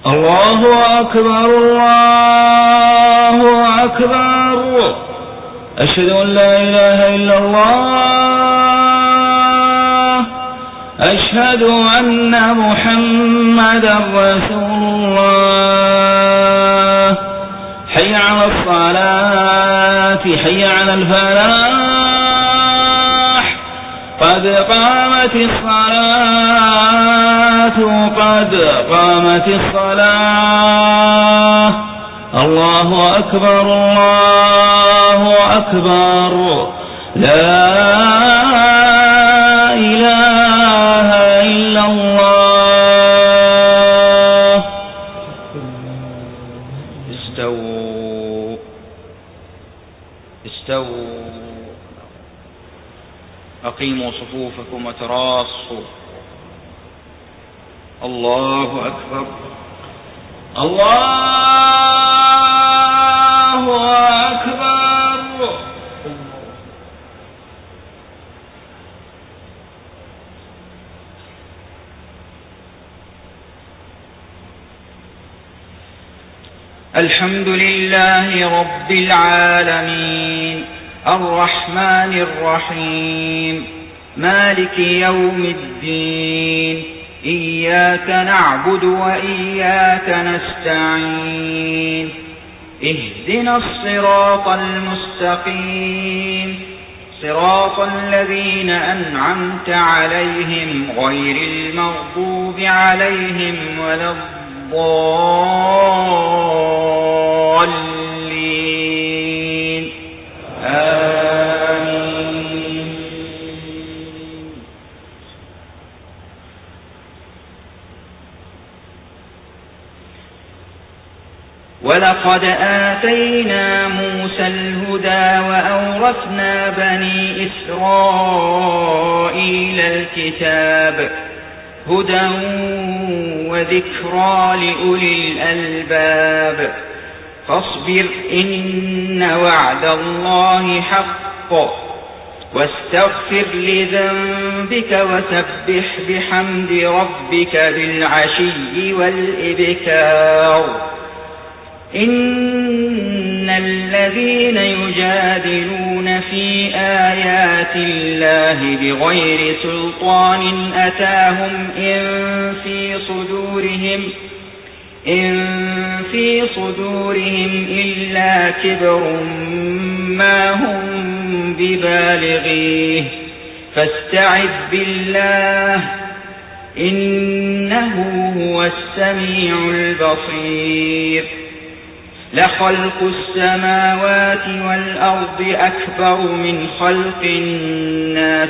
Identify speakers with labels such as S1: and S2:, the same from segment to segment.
S1: الله أكبر الله أكبر. أشهد أن لا إله إلا الله. أشهد أن محمدا رسول الله. حي على الصلاة حي على الفلاح. قد قامت الصلاة قد قامت الصلاة. الله أكبر الله أكبر. لا إله إلا الله. استووا استووا. أقيموا صفوفكم وتراصوا. الله أكبر الله أكبر. الحمد لله رب العالمين الرحمن الرحيم مالك يوم الدين. إياك نعبد وإياك نستعين. اهدنا الصراط المستقيم صراط الذين أنعمت عليهم غير المغضوب عليهم ولا الضالين. آمين. ولقد آتينا موسى الهدى وأورثنا بني إسرائيل الكتاب هدى وذكرى لأولي الألباب. فاصبر إن وعد الله حق واستغفر لذنبك وسبح بحمد ربك بالعشي والإبكار. إن الذين يجادلون في آيات الله بغير سلطان أتاهم إن في صدورهم إلا كبر ما هم ببالغيه فاستعذ بالله إنه هو السميع البصير. لخلق السماوات والأرض أكبر من خلق الناس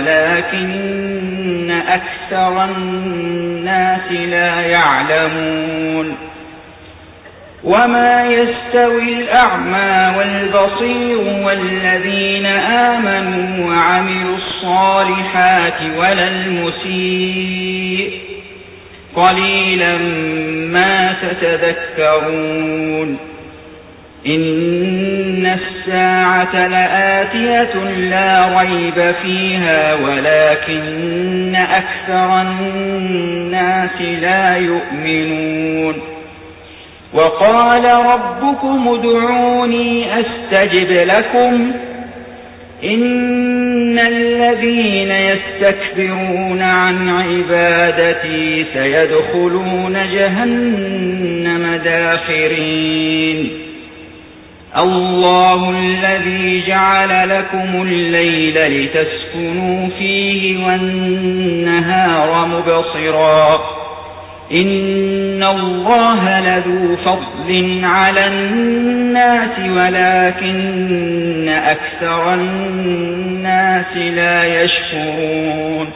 S1: ولكن أكثر الناس لا يعلمون. وما يستوي الأعمى والبصير والذين آمنوا وعملوا الصالحات ولا المسيء قليلا ما تتذكرون. إن الساعة لآتية لا ريب فيها ولكن أكثر الناس لا يؤمنون. وقال ربكم ادعوني أستجب لكم إن الذين يستكبرون عن عبادتي سيدخلون جهنم داخرين. الله الذي جعل لكم الليل لتسكنوا فيه والنهار مبصرا. إن الله لذو فضل على الناس ولكن أكثر الناس لا يشكرون.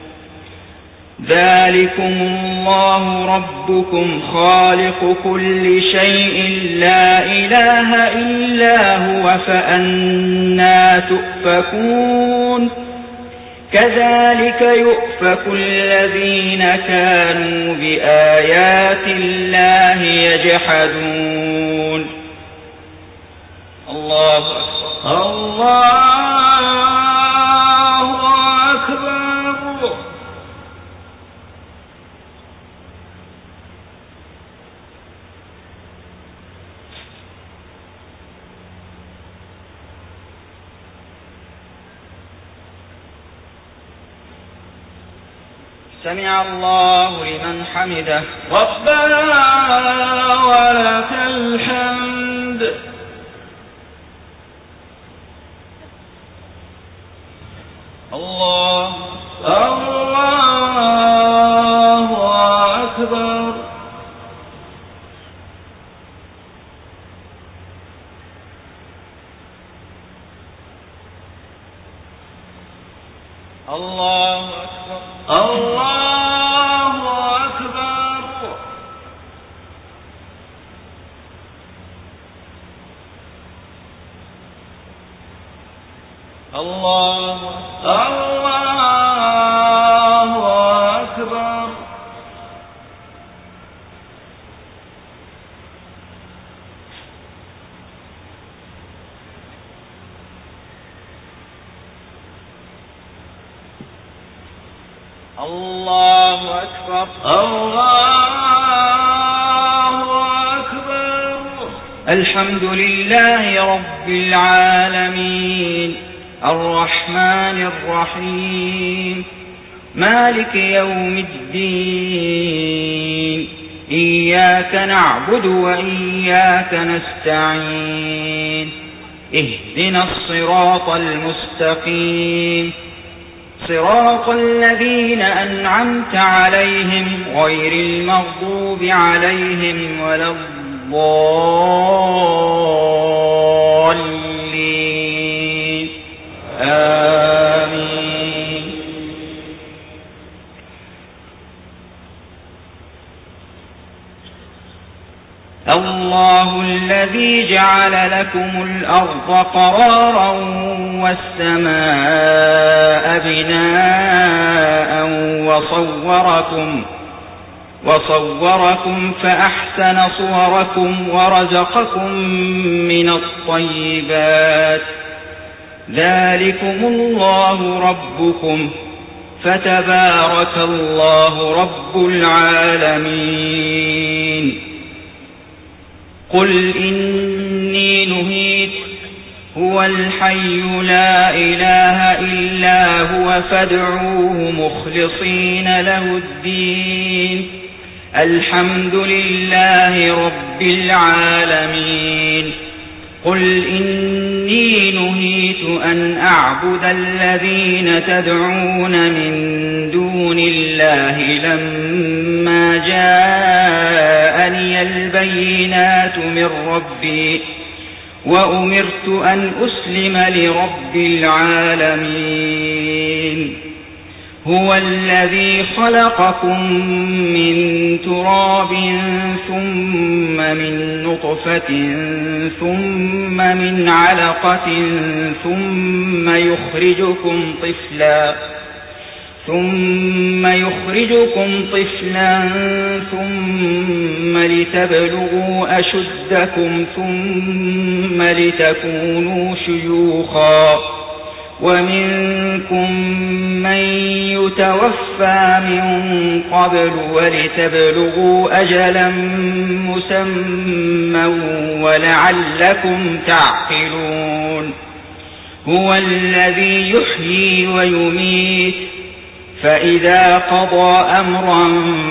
S1: ذلكم الله ربكم خالق كل شيء لا إله إلا هو فأنى تؤفكون. كذلك يؤفك الذين كانوا بآيات الله يجحدون. الله أكبر الله أكبر. سمع الله لمن حمده.
S2: ربنا ولك الحمد. الله أكبر. الله أكبر. الله أكبر. الله أكبر. الله أكبر. الله أكبر.
S1: الحمد لله رب العالمين الرحمن الرحيم مالك يوم الدين إياك نعبد وإياك نستعين اهدنا الصراط المستقيم صراط الذين أنعمت عليهم غير المغضوب عليهم ولا الضالين آمين. الله الذي جعل لكم الأرض قرارا والسماء بناء وصوركم فأحسن صوركم ورزقكم من الطيبات ذلكم الله ربكم فتبارك الله رب العالمين. قل إني نهيت هو الحي لا إله إلا هو فادعوه مخلصين له الدين الحمد لله رب العالمين. قل إني نهيت أن أعبد الذين تدعون من دون الله لما جاءني البينات من ربي وأمرت أن أسلم لرب العالمين. هو الذي خلقكم من تراب ثم من نطفة ثم من علقة ثم يخرجكم طفلا ثم لتبلغوا أشدكم ثم لتكونوا شيوخا ومنكم من يتوفى من قبل ولتبلغوا أجلا مسمى ولعلكم تعقلون. هو الذي يحيي ويميت فإذا قضى أمرا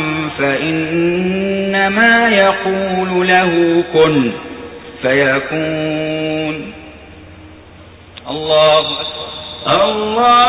S1: فإنما يقول له كن فيكون. الله أكبر. الله